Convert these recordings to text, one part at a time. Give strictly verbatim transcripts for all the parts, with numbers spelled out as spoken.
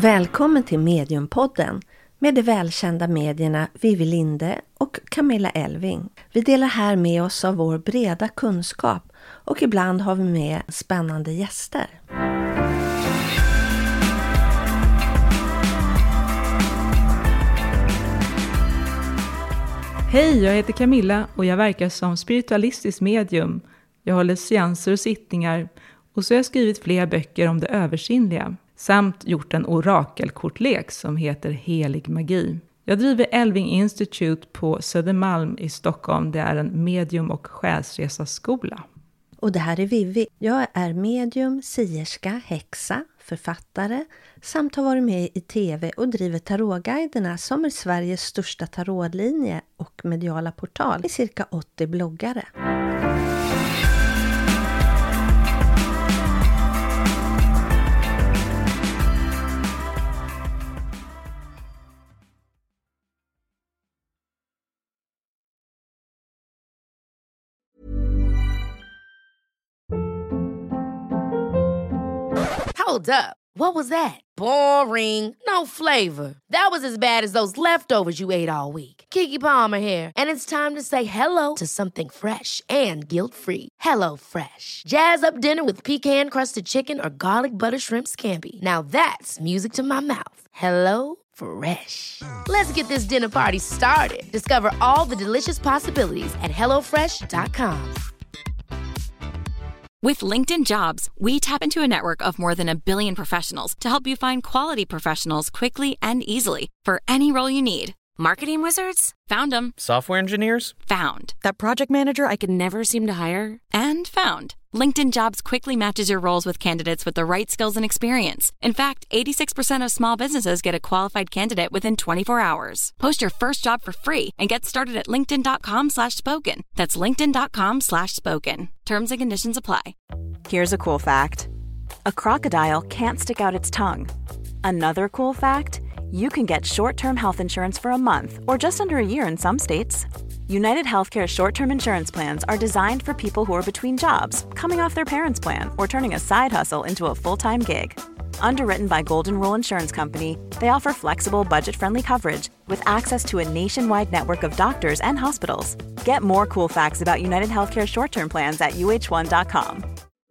Välkommen till Mediumpodden med de välkända medierna Vivi Linde och Camilla Elving. Vi delar här med oss av vår breda kunskap och ibland har vi med spännande gäster. Hej, jag heter Camilla och jag verkar som spiritualistisk medium. Jag håller seanser och sittningar och så har jag skrivit flera böcker om det översinnliga. Samt gjort en orakelkortlek som heter Helig magi. Jag driver Elving Institute på Södermalm i Stockholm. Det är en medium- och själsresaskola. Och det här är Vivi. Jag är medium, sierska, häxa, författare samt har varit med i tv och driver tarotguiderna som är Sveriges största tarotlinje och mediala portal i cirka åttio bloggare. Hold up. What was that? Boring. No flavor. That was as bad as those leftovers you ate all week. Keke Palmer here, and it's time to say hello to something fresh and guilt-free. Hello Fresh. Jazz up dinner with pecan-crusted chicken or garlic butter shrimp scampi. Now that's music to my mouth. Hello Fresh. Let's get this dinner party started. Discover all the delicious possibilities at hello fresh dot com. With LinkedIn Jobs, we tap into a network of more than a billion professionals to help you find quality professionals quickly and easily for any role you need. Marketing wizards? Found them. Software engineers? Found. That project manager I could never seem to hire? And found. LinkedIn Jobs quickly matches your roles with candidates with the right skills and experience. In fact, eighty-six percent of small businesses get a qualified candidate within twenty-four hours. Post your first job for free and get started at linkedin.com slash spoken. That's linkedin.com slash spoken. Terms and conditions apply. Here's a cool fact. A crocodile can't stick out its tongue. Another cool fact, you can get short-term health insurance for a month or just under a year in some states. United Healthcare short-term insurance plans are designed for people who are between jobs, coming off their parents' plan, or turning a side hustle into a full-time gig. Underwritten by Golden Rule Insurance Company, they offer flexible, budget-friendly coverage with access to a nationwide network of doctors and hospitals. Get more cool facts about United Healthcare short-term plans at u h one dot com.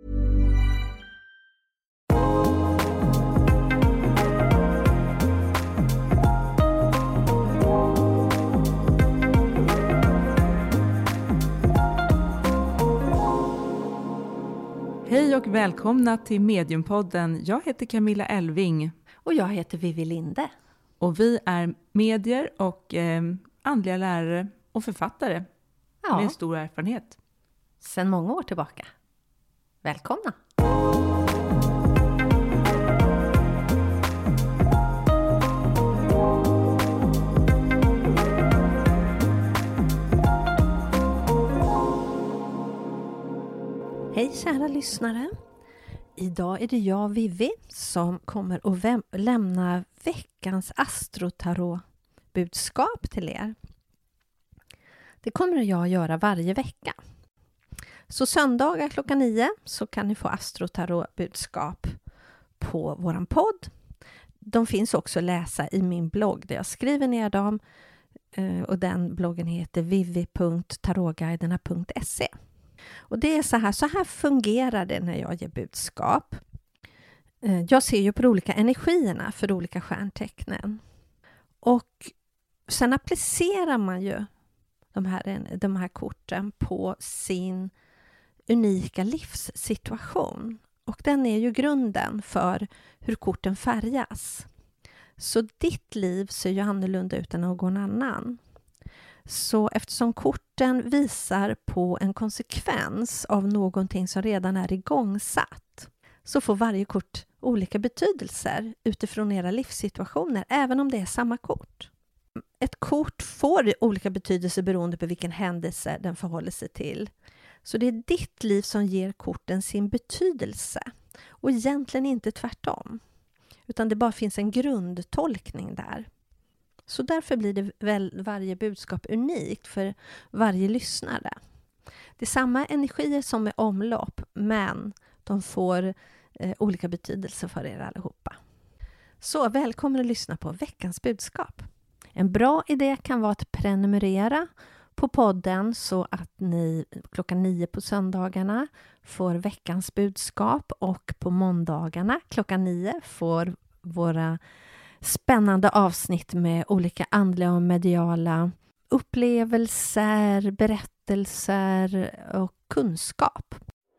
Hej och välkomna till Mediumpodden. Jag heter Camilla Elving. Och jag heter Vivi Linde. Och vi är medier och eh, andliga lärare och författare. Ja. Med stor erfarenhet. Sedan många år tillbaka. Välkomna! Hej kära lyssnare. Idag är det jag, Vivi, som kommer att vä- lämna veckans astrotarot-budskap till er. Det kommer jag göra varje vecka. Så söndagar klockan nio så kan ni få astrotarot-budskap på våran podd. De finns också att läsa i min blogg där jag skriver ner dem. Och den bloggen heter vivi punkt tarotguiderna punkt se. Och det är så här, så här fungerar det när jag ger budskap. Jag ser ju på de olika energierna för olika stjärntecknen. Och sen applicerar man ju de här, de här korten på sin unika livssituation. Och den är ju grunden för hur korten färgas. Så ditt liv ser ju annorlunda ut än någon annan. Så eftersom korten visar på en konsekvens av någonting som redan är igångsatt, så får varje kort olika betydelser utifrån era livssituationer, även om det är samma kort. Ett kort får olika betydelser beroende på vilken händelse den förhåller sig till. Så det är ditt liv som ger korten sin betydelse och egentligen inte tvärtom. Utan det bara finns en grundtolkning där. Så därför blir det väl varje budskap unikt för varje lyssnare. Det är samma energier som är omlopp, men de får eh, olika betydelser för er allihopa. Så välkommen att lyssna på veckans budskap. En bra idé kan vara att prenumerera på podden så att ni klockan nio på söndagarna får veckans budskap och på måndagarna klockan nio får våra spännande avsnitt med olika andliga och mediala upplevelser, berättelser och kunskap.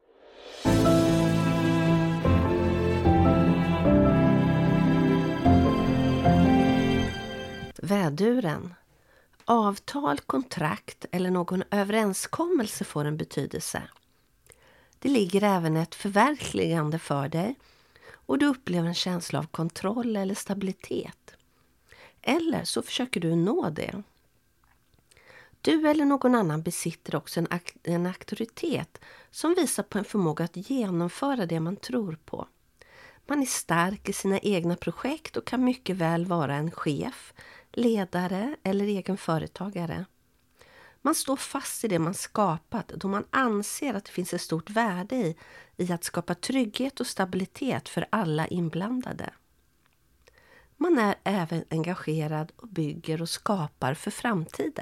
Väduren. Avtal, kontrakt eller någon överenskommelse får en betydelse. Det ligger även ett förverkligande för dig och du upplever en känsla av kontroll eller stabilitet. Eller så försöker du nå det. Du eller någon annan besitter också en, akt- en auktoritet som visar på en förmåga att genomföra det man tror på. Man är stark i sina egna projekt och kan mycket väl vara en chef, ledare eller egen företagare. Man står fast i det man skapat då man anser att det finns ett stort värde i, i att skapa trygghet och stabilitet för alla inblandade. Man är även engagerad och bygger och skapar för framtiden.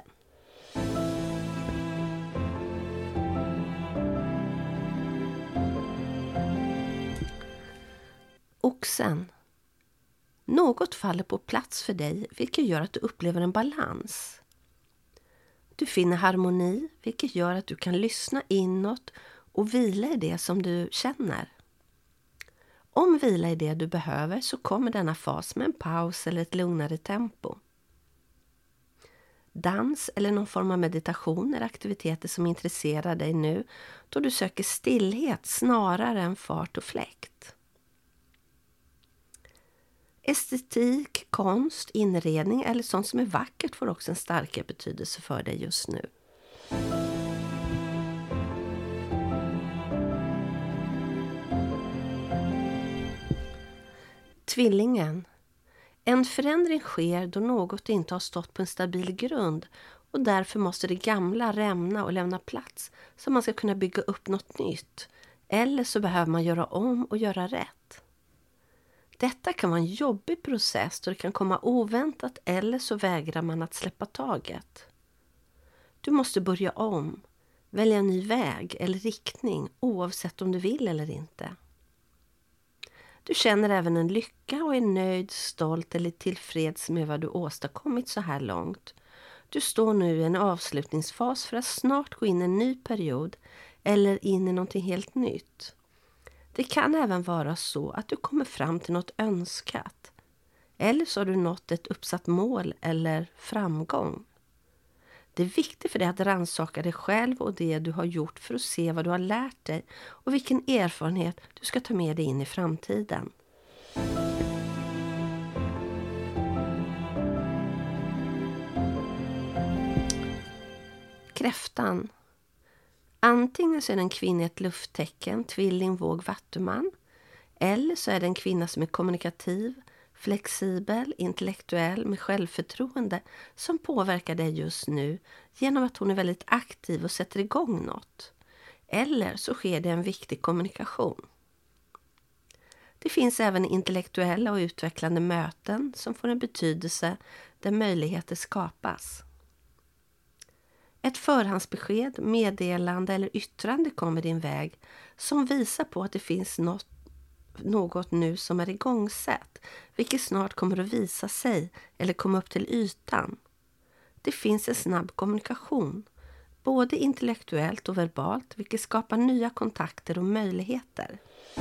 Oxen. Något faller på plats för dig vilket gör att du upplever en balans. Du finner harmoni vilket gör att du kan lyssna inåt och vila i det som du känner. Om vila är det du behöver så kommer denna fas med en paus eller ett lugnare tempo. Dans eller någon form av meditation är aktiviteter som intresserar dig nu då du söker stillhet snarare än fart och fläkt. Estetik, konst, inredning eller sånt som är vackert får också en starkare betydelse för dig just nu. Tvillingen. En förändring sker då något inte har stått på en stabil grund och därför måste det gamla rämna och lämna plats så man ska kunna bygga upp något nytt. Eller så behöver man göra om och göra rätt. Detta kan vara en jobbig process då det kan komma oväntat eller så vägrar man att släppa taget. Du måste börja om, välja en ny väg eller riktning oavsett om du vill eller inte. Du känner även en lycka och är nöjd, stolt eller tillfreds med vad du åstadkommit så här långt. Du står nu i en avslutningsfas för att snart gå in i en ny period eller in i någonting helt nytt. Det kan även vara så att du kommer fram till något önskat. Eller så har du nått ett uppsatt mål eller framgång. Det är viktigt för dig att rannsaka dig själv och det du har gjort för att se vad du har lärt dig och vilken erfarenhet du ska ta med dig in i framtiden. Kräftan. Antingen så är det en kvinna i ett lufttecken, tvilling, våg, vattuman. Eller så är det en kvinna som är kommunikativ, flexibel, intellektuell med självförtroende som påverkar dig just nu genom att hon är väldigt aktiv och sätter igång något. Eller så sker det en viktig kommunikation. Det finns även intellektuella och utvecklande möten som får en betydelse där möjligheter skapas. Ett förhandsbesked, meddelande eller yttrande kommer din väg som visar på att det finns något, något nu som är igångsatt, vilket snart kommer att visa sig eller komma upp till ytan. Det finns en snabb kommunikation, både intellektuellt och verbalt, vilket skapar nya kontakter och möjligheter.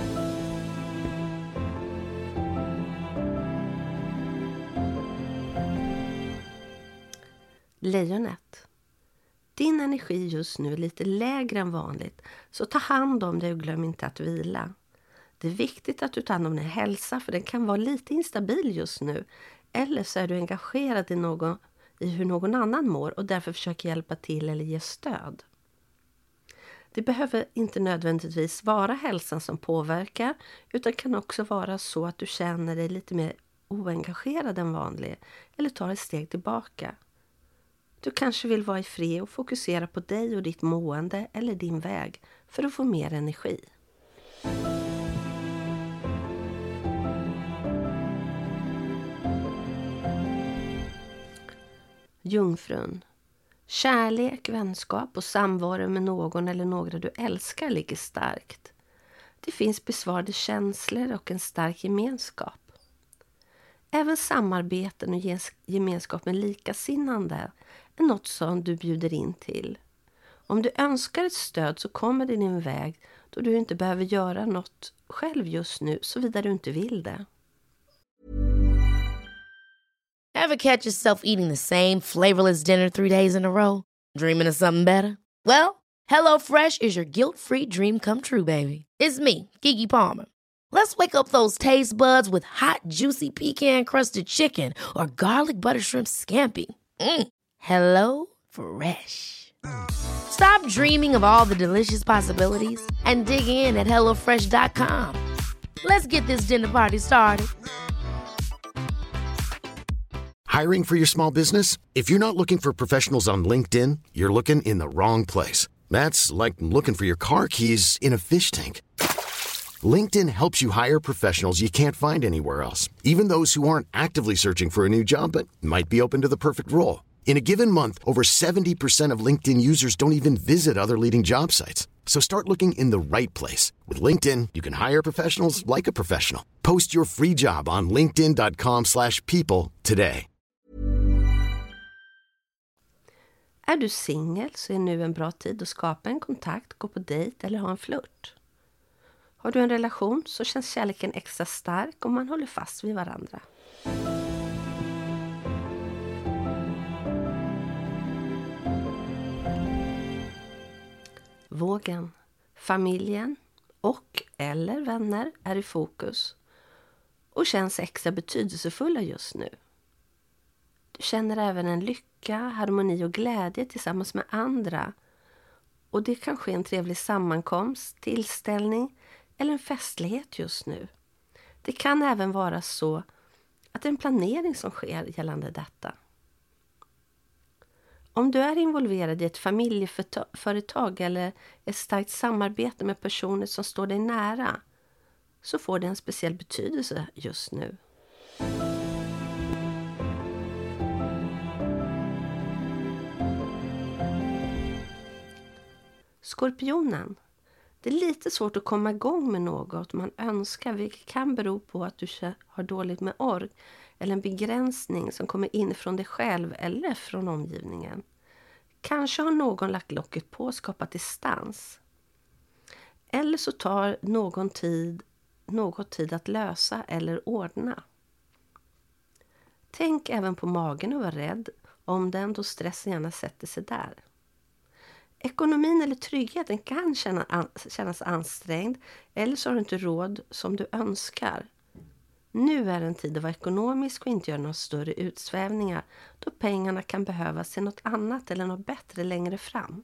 Lejonet. Din energi just nu är lite lägre än vanligt, så ta hand om dig och glöm inte att vila. Det är viktigt att du tar hand om din hälsa för den kan vara lite instabil just nu. Eller så är du engagerad i, någon, i hur någon annan mår och därför försöker hjälpa till eller ge stöd. Det behöver inte nödvändigtvis vara hälsan som påverkar utan kan också vara så att du känner dig lite mer oengagerad än vanligt eller tar ett steg tillbaka. Du kanske vill vara i fred och fokusera på dig och ditt mående eller din väg för att få mer energi. Jungfrun. Kärlek, vänskap och samvaro med någon eller några du älskar ligger starkt. Det finns besvarade känslor och en stark gemenskap. Även samarbeten och gemenskap med likasinnande är något som du bjuder in till. Om du önskar ett stöd så kommer det din väg då du inte behöver göra något själv just nu såvida du inte vill det. Ever catch yourself eating the same flavorless dinner three days in a row? Dreaming of something better? Well, HelloFresh is your guilt-free dream come true, baby. It's me, Keke Palmer. Let's wake up those taste buds with hot, juicy pecan-crusted chicken or garlic butter shrimp scampi. Mm. Hello Fresh. Stop dreaming of all the delicious possibilities and dig in at hello fresh dot com. Let's get this dinner party started. Hiring for your small business? If you're not looking for professionals on LinkedIn, you're looking in the wrong place. That's like looking for your car keys in a fish tank. LinkedIn helps you hire professionals you can't find anywhere else, even those who aren't actively searching for a new job but might be open to the perfect role. In a given month, over seventy percent of LinkedIn users don't even visit other leading job sites. So start looking in the right place. With LinkedIn, you can hire professionals like a professional. Post your free job on linkedin dot com slash people today. Är du singel så är nu en bra tid att skapa en kontakt, gå på dejt eller ha en flört. Har du en relation så känns kärleken extra stark om man håller fast vid varandra. Vågen. Familjen och eller vänner är i fokus och känns extra betydelsefulla just nu. Du känner även en lycka, harmoni och glädje tillsammans med andra. Och det kan ske en trevlig sammankomst, tillställning eller en festlighet just nu. Det kan även vara så att det är en planering som sker gällande detta. Om du är involverad i ett familjeföretag eller ett starkt samarbete med personer som står dig nära så får det en speciell betydelse just nu. Skorpionen. Det är lite svårt att komma igång med något man önskar, vilket kan bero på att du har dåligt med ork eller en begränsning som kommer in från dig själv eller från omgivningen. Kanske har någon lagt locket på och skapat distans. Eller så tar någon tid, något tid att lösa eller ordna. Tänk även på magen och var rädd om den då stressen gärna sätter sig där. Ekonomin eller tryggheten kan känna, kännas ansträngd eller så har du inte råd som du önskar. Nu är en tid att vara ekonomisk och inte göra några större utsvävningar då pengarna kan behövas till något annat eller något bättre längre fram.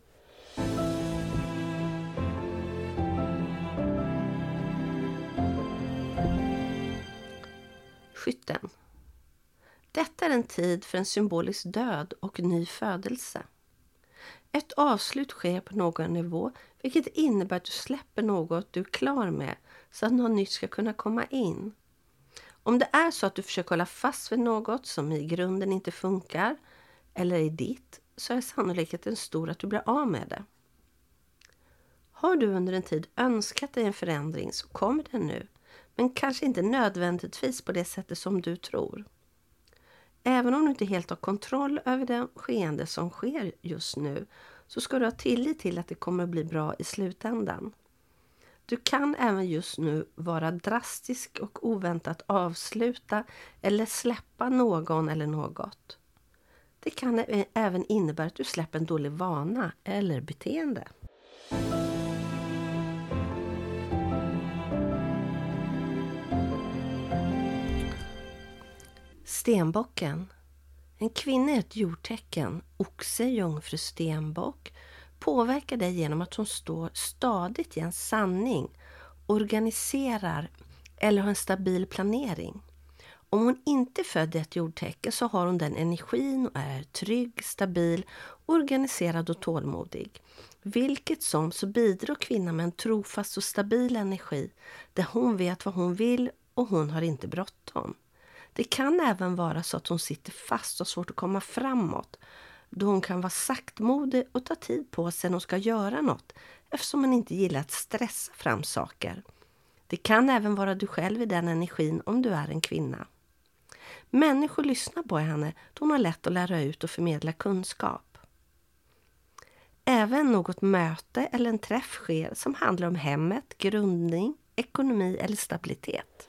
Skytten. Detta är en tid för en symbolisk död och ny födelse. Ett avslut sker på någon nivå vilket innebär att du släpper något du är klar med så att något nytt ska kunna komma in. Om det är så att du försöker hålla fast vid något som i grunden inte funkar eller är ditt så är sannolikheten stor att du blir av med det. Har du under en tid önskat dig en förändring så kommer den nu, men kanske inte nödvändigtvis på det sättet som du tror. Även om du inte helt har kontroll över det skeende som sker just nu så ska du ha tillit till att det kommer att bli bra i slutändan. Du kan även just nu vara drastisk och oväntat avsluta eller släppa någon eller något. Det kan även innebära att du släpper en dålig vana eller beteende. Stenbocken. En kvinna är ett jordtecken, oxe, jungfru, stenbock, påverkar dig genom att hon står stadigt i en sanning, organiserar eller har en stabil planering. Om hon inte föder ett jordtecken så har hon den energin och är trygg, stabil, organiserad och tålmodig. Vilket som så bidrar kvinnan med en trofast och stabil energi där hon vet vad hon vill och hon har inte bråttom. Det kan även vara så att hon sitter fast och svårt att komma framåt, då hon kan vara saktmodig och ta tid på sig när hon ska göra något, eftersom hon inte gillar att stressa fram saker. Det kan även vara du själv i den energin om du är en kvinna. Människor lyssnar på henne då hon har lätt att lära ut och förmedla kunskap. Även något möte eller en träff sker som handlar om hemmet, grundning, ekonomi eller stabilitet.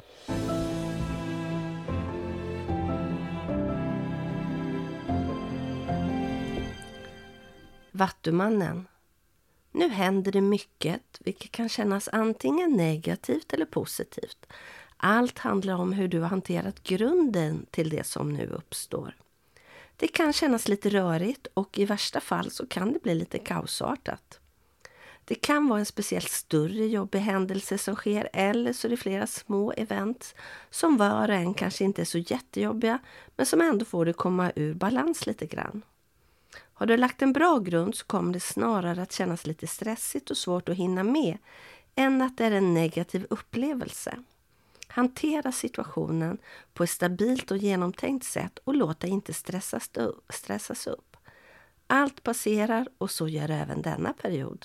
Vattumannen. Nu händer det mycket, vilket kan kännas antingen negativt eller positivt. Allt handlar om hur du har hanterat grunden till det som nu uppstår. Det kan kännas lite rörigt och i värsta fall så kan det bli lite kaosartat. Det kan vara en speciellt större jobbig händelse som sker, eller så är det flera små event som var och en kanske inte är så jättejobbiga, men som ändå får det komma ur balans lite grann. Har du lagt en bra grund så kommer det snarare att kännas lite stressigt och svårt att hinna med än att det är en negativ upplevelse. Hantera situationen på ett stabilt och genomtänkt sätt och låt dig inte stressas, stressas upp. Allt passerar och så gör även denna period.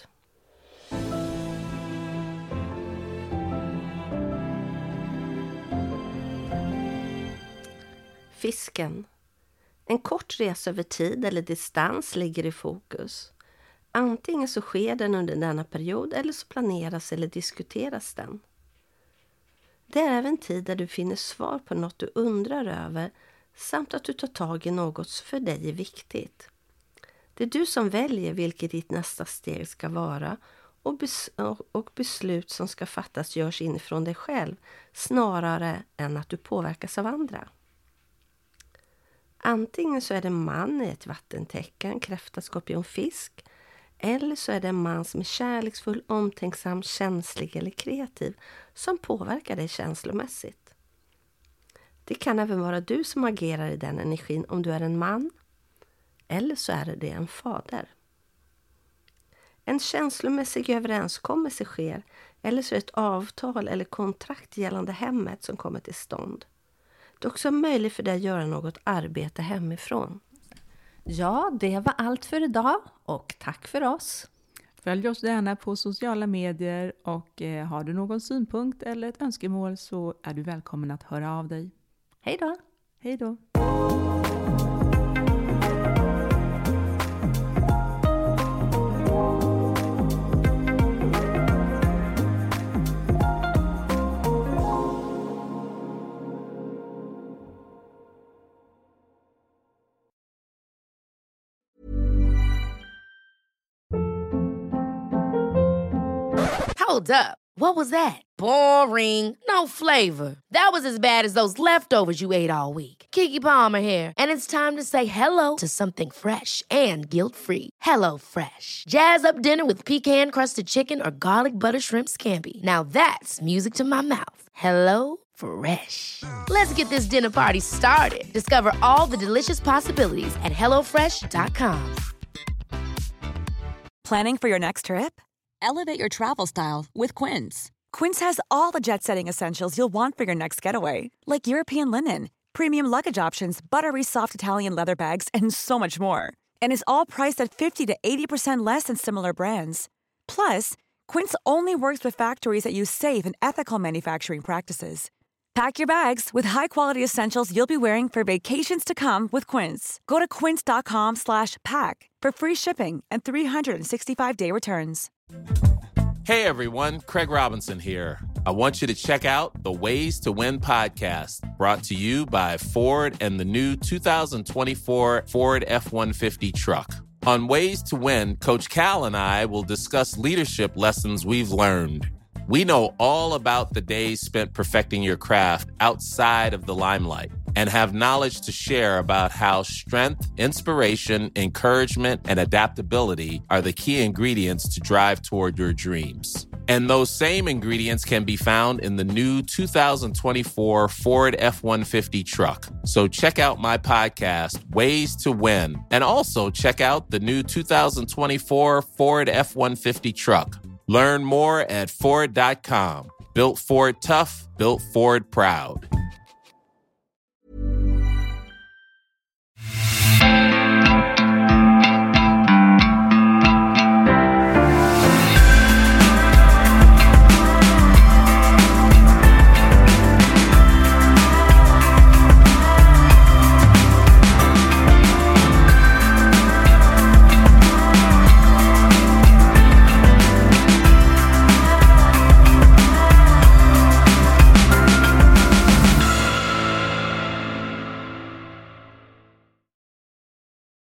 Fisken. En kort resa över tid eller distans ligger i fokus. Antingen så sker den under denna period eller så planeras eller diskuteras den. Det är även tid där du finner svar på något du undrar över samt att du tar tag i något som för dig är viktigt. Det är du som väljer vilket ditt nästa steg ska vara och, bes- och beslut som ska fattas görs inifrån dig själv snarare än att du påverkas av andra. Antingen så är det en man i ett vattentecken, kräfta, skorpion, fisk. Eller så är det en man som är kärleksfull, omtänksam, känslig eller kreativ som påverkar dig känslomässigt. Det kan även vara du som agerar i den energin om du är en man. Eller så är det en fader. En känslomässig överenskommelse sker, eller så är det ett avtal eller kontrakt gällande hemmet som kommer till stånd. Det är också möjligt för dig att göra något arbete hemifrån. Ja, det var allt för idag och tack för oss. Följ oss gärna på sociala medier och eh, har du någon synpunkt eller ett önskemål så är du välkommen att höra av dig. Hej då! Hej då! Hold up. What was that? Boring. No flavor. That was as bad as those leftovers you ate all week. Keke Palmer here, and it's time to say hello to something fresh and guilt-free. Hello Fresh. Jazz up dinner with pecan-crusted chicken or garlic butter shrimp scampi. Now that's music to my mouth. Hello Fresh. Let's get this dinner party started. Discover all the delicious possibilities at hello fresh dot com. Planning for your next trip? Elevate your travel style with Quince. Quince has all the jet-setting essentials you'll want for your next getaway, like European linen, premium luggage options, buttery soft Italian leather bags, and so much more. And is all priced at fifty to eighty percent less than similar brands. Plus, Quince only works with factories that use safe and ethical manufacturing practices. Pack your bags with high-quality essentials you'll be wearing for vacations to come with Quince. Go to quince dot com slash pack for free shipping and three sixty-five day returns. Hey everyone, Craig Robinson here. I want you to check out the Ways to Win podcast, brought to you by Ford and the new two thousand twenty-four Ford F one fifty truck. On Ways to Win, Coach Cal and I will discuss leadership lessons we've learned. We know all about the days spent perfecting your craft outside of the limelight and have knowledge to share about how strength, inspiration, encouragement, and adaptability are the key ingredients to drive toward your dreams. And those same ingredients can be found in the new two thousand twenty-four Ford F one fifty truck. So check out my podcast, Ways to Win, and also check out the new two thousand twenty-four Ford F one fifty truck. Learn more at Ford dot com. Built Ford tough, built Ford proud.